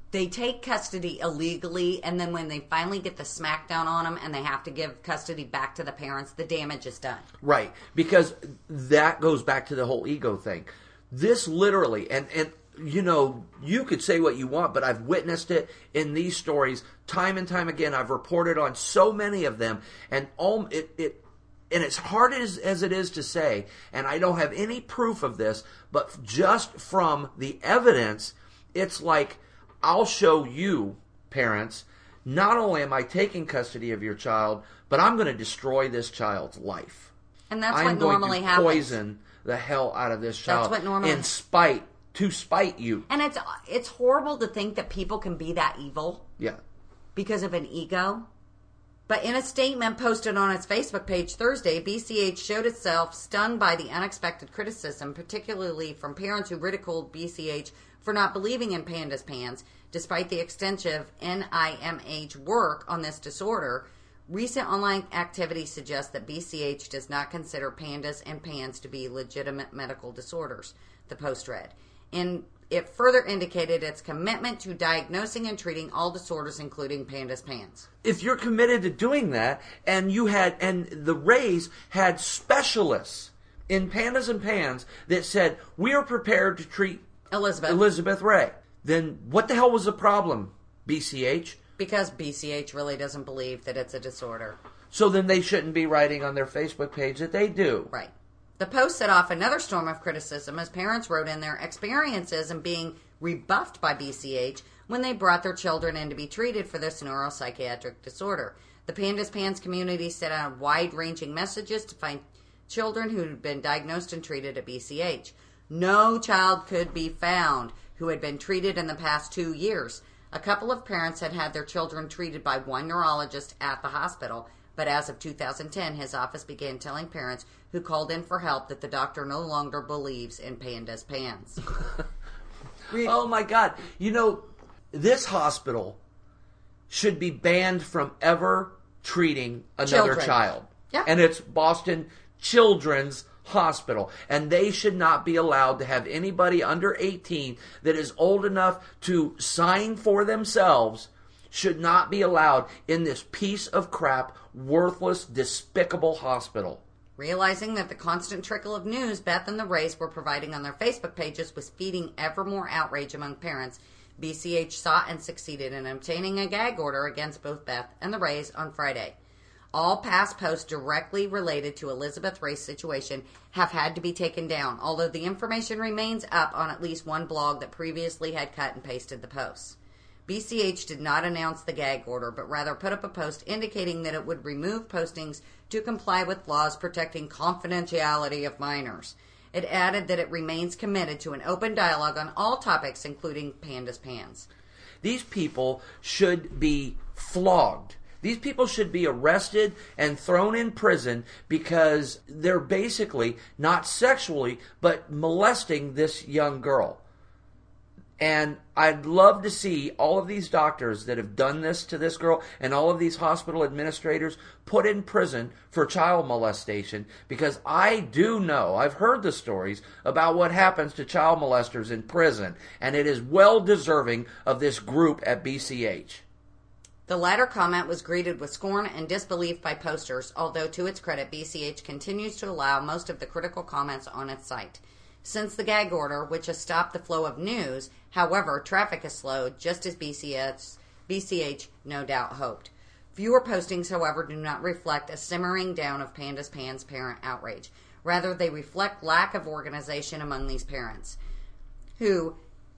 they take custody illegally, and then when they finally get the smackdown on them and they have to give custody back to the parents, the damage is done. Right, because that goes back to the whole ego thing. This literally, and, and you know, you could say what you want, but I've witnessed it in these stories time and time again. I've reported on so many of them, and all it, it and as hard as, as it is to say, and I don't have any proof of this, but just from the evidence, it's like, I'll show you, parents, not only am I taking custody of your child, but I'm going to destroy this child's life. And that's I'm what normally going to happens. Poison the hell out of this child. That's what normally in spite, to spite you. And it's it's horrible to think that people can be that evil. Yeah. Because of an ego. But in a statement posted on its Facebook page Thursday, B C H showed itself stunned by the unexpected criticism, particularly from parents who ridiculed B C H for not believing in Panda's Pans, despite the extensive N I M H work on this disorder. Recent online activity suggests that B C H does not consider pandas and pans to be legitimate medical disorders, the post read. And it further indicated its commitment to diagnosing and treating all disorders, including Panda's Pans. If you're committed to doing that, and you had, and the Rays had specialists in Pandas and Pans that said, we are prepared to treat Elizabeth. Elizabeth Ray, then what the hell was the problem, B C H? Because B C H really doesn't believe that it's a disorder. So then they shouldn't be writing on their Facebook page that they do. Right. The post set off another storm of criticism as parents wrote in their experiences and being rebuffed by B C H when they brought their children in to be treated for this neuropsychiatric disorder. The Pandas Pans community sent out wide-ranging messages to find children who had been diagnosed and treated at B C H. No child could be found who had been treated in the past two years. A couple of parents had had their children treated by one neurologist at the hospital, but as of two thousand ten, his office began telling parents who called in for help that the doctor no longer believes in Panda's Pans. Oh my God. You know, this hospital should be banned from ever treating another Children. child. Yeah. And it's Boston Children's Hospital, and they should not be allowed to have anybody under eighteen that is old enough to sign for themselves, should not be allowed in this piece of crap, worthless, despicable hospital. Realizing that the constant trickle of news Beth and the Rays were providing on their Facebook pages was feeding ever more outrage among parents, B C H sought and succeeded in obtaining a gag order against both Beth and the Rays on Friday. All past posts directly related to Elizabeth Ray's situation have had to be taken down, although the information remains up on at least one blog that previously had cut and pasted the posts. B C H did not announce the gag order, but rather put up a post indicating that it would remove postings to comply with laws protecting confidentiality of minors. It added that it remains committed to an open dialogue on all topics, including Panda's Pans. These people should be flogged. These people should be arrested and thrown in prison because they're basically not sexually, but molesting this young girl. And I'd love to see all of these doctors that have done this to this girl and all of these hospital administrators put in prison for child molestation, because I do know, I've heard the stories about what happens to child molesters in prison, and it is well deserving of this group at B C H. The latter comment was greeted with scorn and disbelief by posters, although to its credit, B C H continues to allow most of the critical comments on its site. Since the gag order, which has stopped the flow of news, however, traffic has slowed, just as B C H, B C H no doubt hoped. Fewer postings, however, do not reflect a simmering down of Panda's Pans parent outrage. Rather, they reflect lack of organization among these parents, who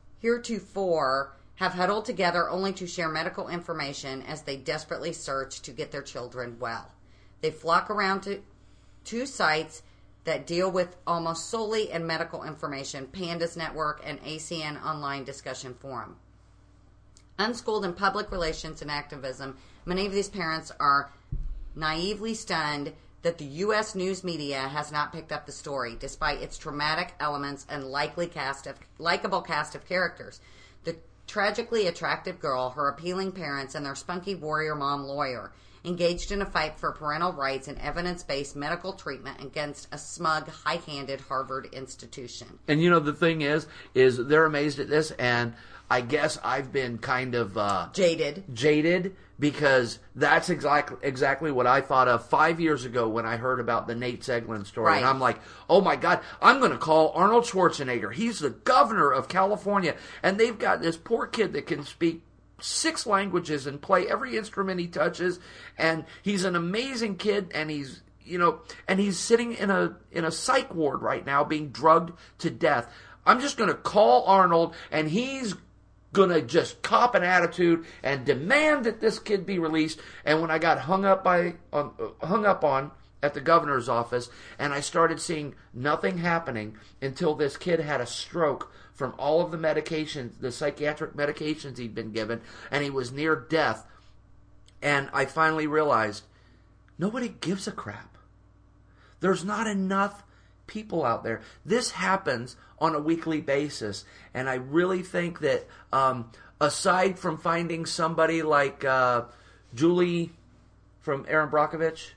heretofore have huddled together only to share medical information as they desperately search to get their children well. They flock around to two sites that deal with almost solely in medical information, Pandas Network and A C N Online Discussion Forum. Unschooled in public relations and activism, many of these parents are naively stunned that the U S news media has not picked up the story, despite its traumatic elements and likely cast of, likable cast of characters. The tragically attractive girl, her appealing parents, and their spunky warrior mom lawyer engaged in a fight for parental rights and evidence-based medical treatment against a smug, high-handed Harvard institution. And you know, the thing is, is they're amazed at this, and I guess I've been kind of uh, jaded. Jaded because that's exactly exactly what I thought of five years ago when I heard about the Nate Zeglin story. Right. And I'm like, oh my God, I'm going to call Arnold Schwarzenegger. He's the governor of California, and they've got this poor kid that can speak six languages and play every instrument he touches, and he's an amazing kid, and he's you know, and he's sitting in a in a psych ward right now being drugged to death. I'm just going to call Arnold, and he's going to just cop an attitude and demand that this kid be released. And when I got hung up by um, hung up on at the governor's office, and I started seeing nothing happening until this kid had a stroke from all of the medications, the psychiatric medications he'd been given, and he was near death. And I finally realized nobody gives a crap. There's not enough people out there. This happens on a weekly basis. And I really think that um, aside from finding somebody like uh, Julie from Erin Brockovich,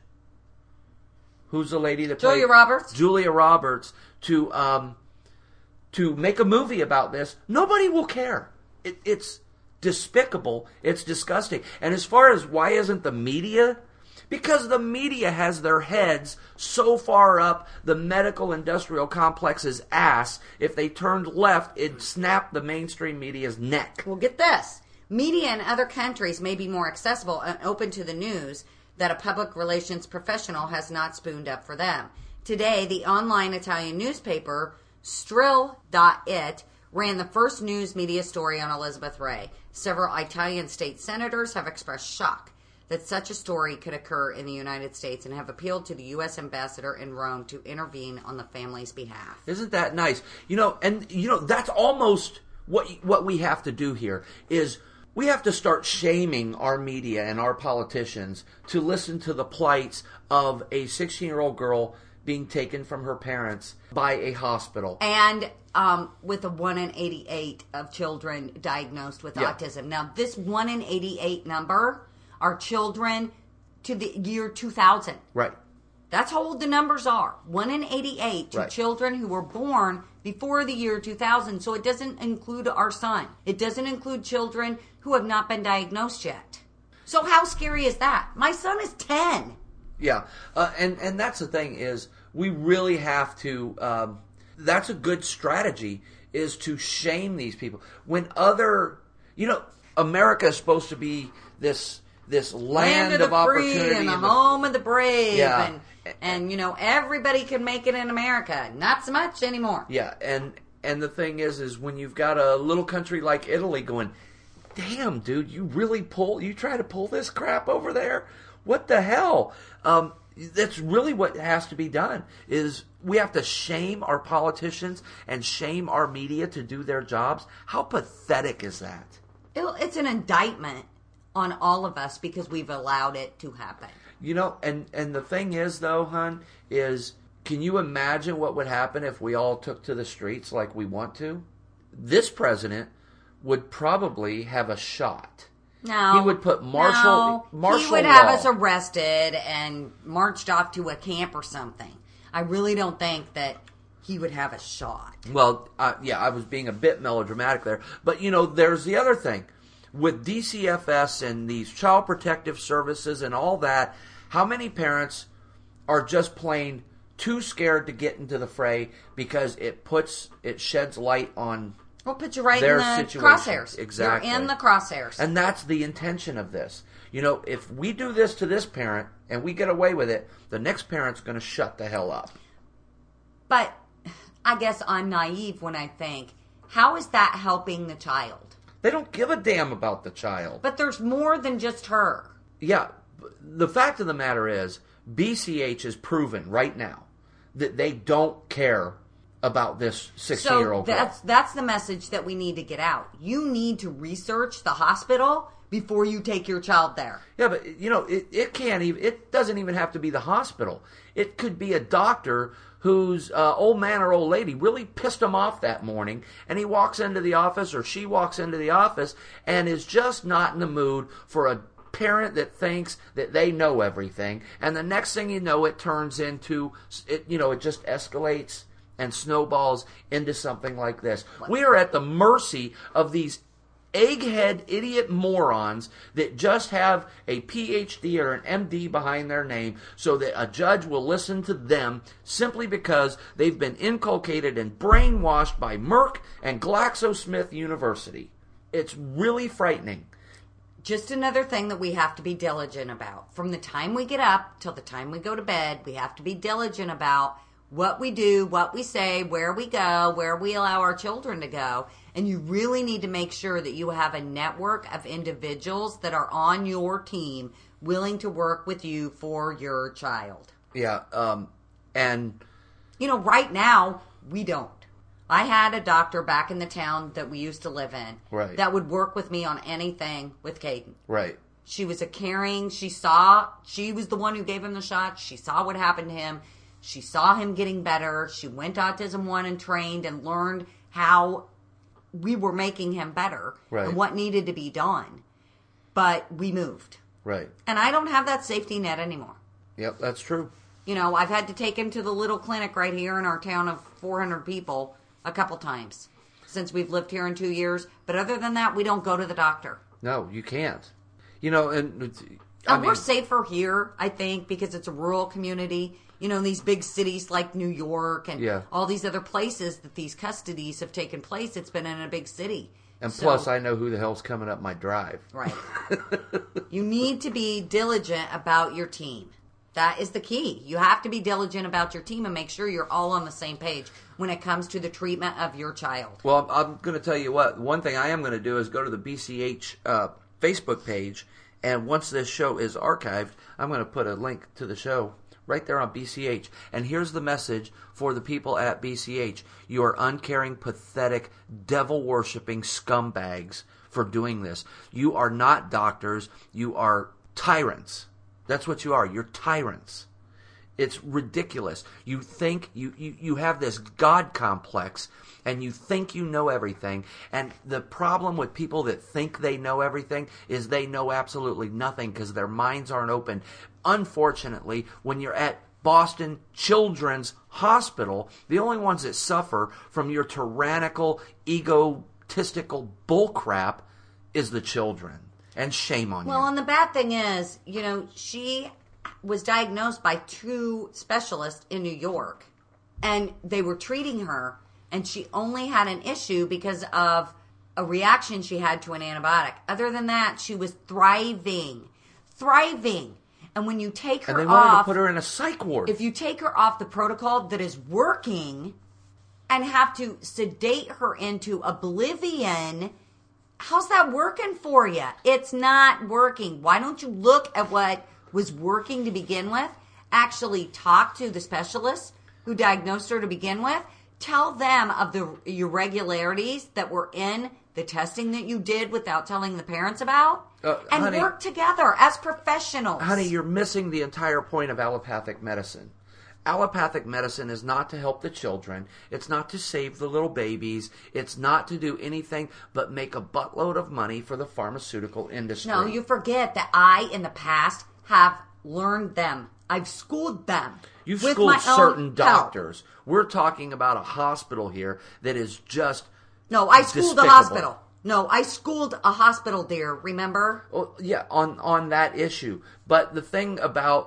who's the lady that Julia played Roberts. Julia Roberts, to um, to make a movie about this, nobody will care. It, it's despicable. It's disgusting. And as far as why isn't the media... Because the media has their heads so far up the medical industrial complex's ass, if they turned left, it'd snap the mainstream media's neck. Well, get this. Media in other countries may be more accessible and open to the news that a public relations professional has not spooned up for them. Today, the online Italian newspaper, Strill dot it, ran the first news media story on Elizabeth Ray. Several Italian state senators have expressed shock that such a story could occur in the United States and have appealed to the U S ambassador in Rome to intervene on the family's behalf. Isn't that nice? You know, and you know that's almost what what we have to do here is we have to start shaming our media and our politicians to listen to the plights of a sixteen-year-old girl being taken from her parents by a hospital. And um, with a one in eighty-eight of children diagnosed with Yeah. autism. Now, this one in eighty-eight number are children to the year two thousand. Right. That's how old the numbers are. one in eighty-eight to Right. children who were born before the year two thousand. So it doesn't include our son. It doesn't include children who have not been diagnosed yet. So how scary is that? My son is ten. Yeah, uh, and and that's the thing is we really have to. Um, that's a good strategy is to shame these people when other, you know, America is supposed to be this this land, Land of the of free opportunity and the and the- home of the brave. Yeah. And, and, you know, everybody can make it in America. Not so much anymore. Yeah, and and the thing is, is when you've got a little country like Italy going, damn, dude, you really pull, you try to pull this crap over there? What the hell? Um, that's really what has to be done, is we have to shame our politicians and shame our media to do their jobs. How pathetic is that? It- It's an indictment on all of us because we've allowed it to happen. You know, and, and the thing is, though, hon, is can you imagine what would happen if we all took to the streets like we want to? This president would probably have a shot. No. He would put martial, no, martial he would have law. us arrested and marched off to a camp or something. I really don't think that he would have a shot. Well, uh, yeah, I was being a bit melodramatic there. But, you know, there's the other thing. With D C F S and these child protective services and all that, how many parents are just plain too scared to get into the fray because it puts, it sheds light on We'll put you right their in the situation. crosshairs. Exactly. You're in the crosshairs. And that's the intention of this. You know, if we do this to this parent and we get away with it, the next parent's going to shut the hell up. But I guess I'm naive when I think, how is that helping the child? They don't give a damn about the child. But there's more than just her. Yeah, the fact of the matter is, B C H is proven right now that they don't care about this sixteen-year-old so girl. that's that's the message that we need to get out. You need to research the hospital before you take your child there. Yeah, but you know, it, it can't even. It doesn't even have to be the hospital. It could be a doctor whose uh, old man or old lady really pissed him off that morning, and he walks into the office or she walks into the office and is just not in the mood for a parent that thinks that they know everything, and the next thing you know, it turns into it. You know, it just escalates and snowballs into something like this. We are at the mercy of these egghead idiot morons that just have a P H D or an M D behind their name so that a judge will listen to them simply because they've been inculcated and brainwashed by Merck and GlaxoSmith University. It's really frightening. Just another thing that we have to be diligent about. From the time we get up till the time we go to bed, we have to be diligent about what we do, what we say, where we go, where we allow our children to go. And you really need to make sure that you have a network of individuals that are on your team willing to work with you for your child. Yeah, um, and... You know, right now, we don't. I had a doctor back in the town that we used to live in right. that would work with me on anything with Caden. Right. She was a caring, she saw, she was the one who gave him the shot. She saw what happened to him. She saw him getting better. She went to Autism One and trained and learned how we were making him better right. and what needed to be done. But we moved. Right. And I don't have that safety net anymore. Yep, that's true. You know, I've had to take him to the little clinic right here in our town of four hundred people a couple times since we've lived here in two years. But other than that, we don't go to the doctor. No, you can't. You know, and... I and mean, we're safer here, I think, because it's a rural community. You know, in these big cities like New York and yeah. all these other places that these custodies have taken place, it's been in a big city. And so, plus, I know who the hell's coming up my drive. Right. You need to be diligent about your team. That is the key. You have to be diligent about your team and make sure you're all on the same page when it comes to the treatment of your child. Well, I'm going to tell you what. One thing I am going to do is go to the B C H uh, Facebook page, and once this show is archived, I'm going to put a link to the show right there on B C H. And here's the message for the people at B C H. You are uncaring, pathetic, devil-worshipping scumbags for doing this. You are not doctors. You are tyrants. That's what you are. You're tyrants. It's ridiculous. You think, you, you, you have this God complex, and you think you know everything. And the problem with people that think they know everything is they know absolutely nothing because their minds aren't open. Unfortunately, when you're at Boston Children's Hospital, the only ones that suffer from your tyrannical, egotistical bullcrap is the children. And shame on well, you. Well, and the bad thing is, you know, she was diagnosed by two specialists in New York, and they were treating her, and she only had an issue because of a reaction she had to an antibiotic. Other than that, she was thriving. Thriving. And when you take her off... And they wanted off, to put her in a psych ward. If you take her off the protocol that is working and have to sedate her into oblivion... How's that working for you? It's not working. Why don't you look at what was working to begin with? Actually talk to the specialists who diagnosed her to begin with. Tell them of the irregularities that were in the testing that you did without telling the parents about. Uh, and honey, work together as professionals. Honey, you're missing the entire point of allopathic medicine. Allopathic medicine is not to help the children. It's not to save the little babies. It's not to do anything but make a buttload of money for the pharmaceutical industry. No, you forget that I, in the past, have learned them. I've schooled them. You've with schooled my certain own doctors. help. We're talking about a hospital here that is just No, I schooled despicable. a hospital. No, I schooled a hospital, dear. Remember? Well, yeah, on, on that issue. But the thing about...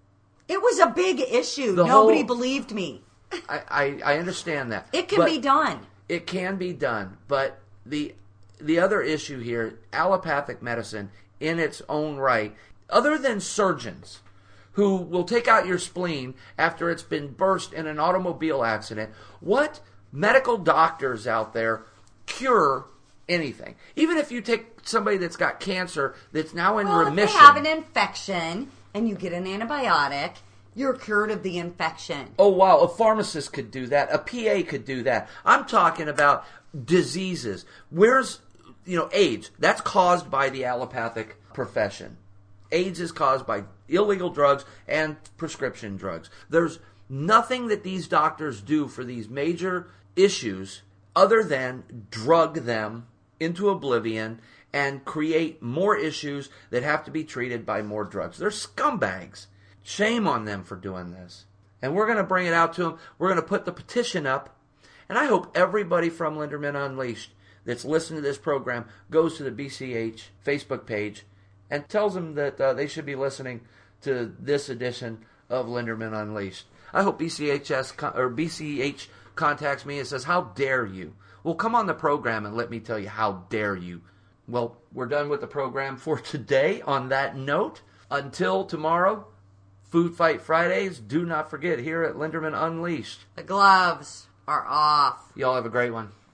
It was a big issue. The Nobody whole, believed me. I, I, I understand that. It can be done. It can be done. But the the other issue here, allopathic medicine in its own right, other than surgeons who will take out your spleen after it's been burst in an automobile accident, what medical doctors out there cure anything? Even if you take somebody that's got cancer that's now in well, remission. If they have an infection... and you get an antibiotic, you're cured of the infection. Oh, wow. A pharmacist could do that. A P A could do that. I'm talking about diseases. Where's, you know, AIDS? That's caused by the allopathic profession. AIDS is caused by illegal drugs and prescription drugs. There's nothing that these doctors do for these major issues other than drug them into oblivion and create more issues that have to be treated by more drugs. They're scumbags. Shame on them for doing this. And we're going to bring it out to them. We're going to put the petition up. And I hope everybody from Linderman Unleashed that's listening to this program goes to the B C H Facebook page and tells them that uh, they should be listening to this edition of Linderman Unleashed. I hope B C H S con- or B C H contacts me and says, "How dare you?" Well, come on the program and let me tell you how dare you. Well, we're done with the program for today. On that note, until tomorrow, Food Fight Fridays. Do not forget, here at Linderman Unleashed, the gloves are off. Y'all have a great one.